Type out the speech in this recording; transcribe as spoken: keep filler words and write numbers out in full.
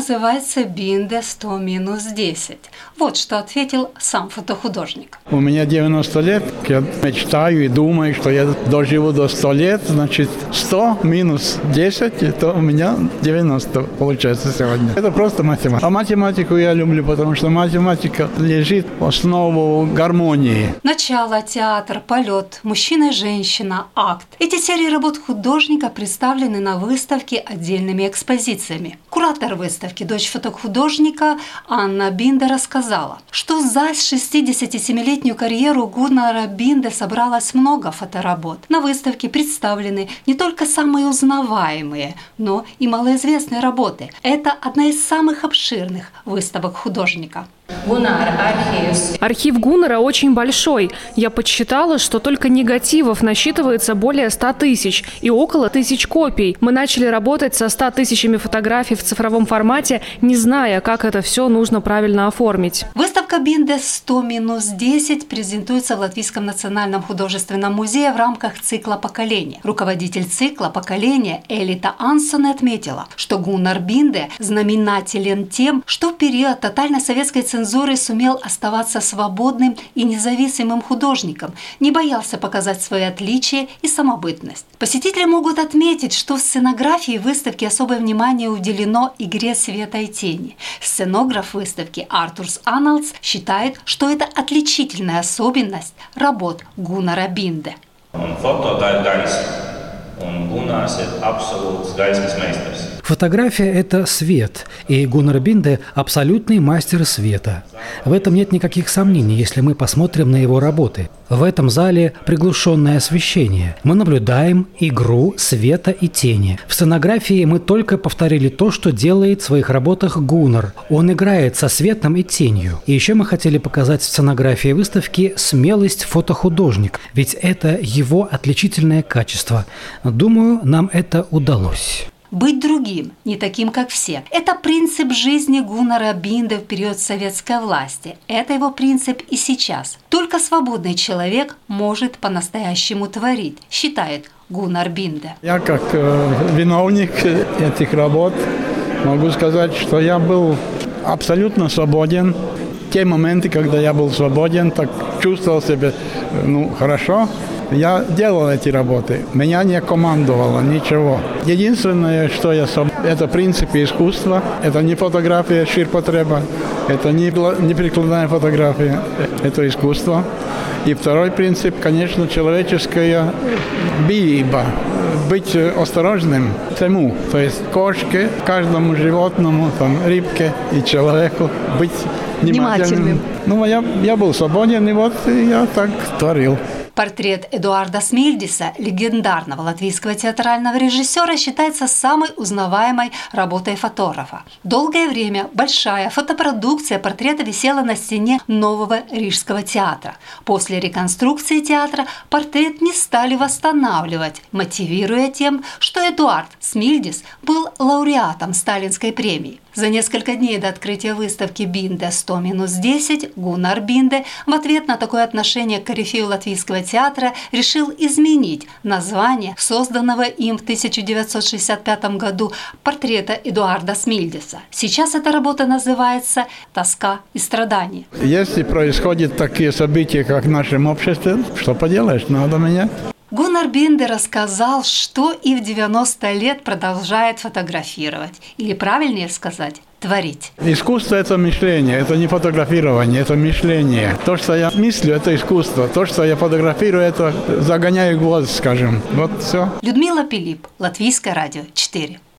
называется «Бинде сто минус десять». Вот что ответил сам фотохудожник. У меня девяносто лет, я мечтаю и думаю, что я доживу до ста лет, значит сто минус десять, это у меня девяносто получается сегодня. Это просто математика. А математику я люблю, потому что математика лежит в основу гармонии. Начало, театр, полет, мужчина и женщина, акт. Эти серии работ художника представлены на выставке отдельными экспозициями. Куратор выставки, дочь фотохудожника Анна Бинде, рассказала, что за шестидесятисемилетнюю карьеру Гуннара Бинде собралось много фоторабот. На выставке представлены не только самые узнаваемые, но и малоизвестные работы. Это одна из самых обширных выставок художника. Архив Гуннара очень большой. Я подсчитала, что только негативов насчитывается более ста тысяч и около тысяч копий. Мы начали работать со ста тысячами фотографий в цифровом формате, не зная, как это все нужно правильно оформить. Выставка Бинде сто минус десять презентуется в Латвийском национальном художественном музее в рамках цикла «Поколение». Руководитель цикла «Поколение» Элита Анссон отметила, что Гуннар Бинде знаменателен тем, что в период тотальной советской цензуры сумел оставаться свободным и независимым художником, не боялся показать свои отличия и самобытность. Посетители могут отметить, что в сценографии выставки особое внимание уделено игре света и тени. Сценограф выставки Артурс Аналдс считает, что это отличительная особенность работ Гуннара Бинде. Фотография – это свет, и Гуннар Бинде – абсолютный мастер света. В этом нет никаких сомнений, если мы посмотрим на его работы. В этом зале приглушенное освещение. Мы наблюдаем игру света и тени. В сценографии мы только повторили то, что делает в своих работах Гуннар. Он играет со светом и тенью. И еще мы хотели показать в сценографии выставки смелость фотохудожника, ведь это его отличительное качество. Думаю, нам это удалось. Быть другим, не таким, как все. Это принцип жизни Гуннара Бинде в период советской власти. Это его принцип и сейчас. Только свободный человек может по-настоящему творить, считает Гуннар Бинде. Я как э, виновник этих работ могу сказать, что я был абсолютно свободен. Те моменты, когда я был свободен, так чувствовал себя ну, хорошо. Я делал эти работы, меня не командовало ничего. Единственное, что я сам, это принципы искусства, это не фотография ширпотреба, это не, не прикладная фотография, это искусство. И второй принцип, конечно, человеческая биба, быть осторожным всему, то есть кошке, каждому животному, там, рыбке и человеку быть внимательным. Ну, я, я был свободен, и вот я так творил. Портрет Эдуарда Смильдиса, легендарного латвийского театрального режиссера, считается самой узнаваемой работой фотографа. Долгое время большая фотопродукция портрета висела на стене нового Рижского театра. После реконструкции театра портрет не стали восстанавливать, мотивируя тем, что Эдуард Смильдис был лауреатом Сталинской премии. За несколько дней до открытия выставки Бинде сто минус десять Гуннар Бинде в ответ на такое отношение к корифею латвийского театра решил изменить название созданного им в тысяча девятьсот шестьдесят пятом году портрета Эдуарда Смильдиса. Сейчас эта работа называется «Тоска и страдания». Если происходят такие события, как в нашем обществе, что поделаешь, надо менять. Гуннар Бинде рассказал, что и в девяносто лет продолжает фотографировать. Или правильнее сказать, творить. Искусство – это мышление, это не фотографирование, это мышление. То, что я мыслю, это искусство. То, что я фотографирую, это загоняю гвоздь, скажем. Вот все. Людмила Пилип, Латвийское радио четыре.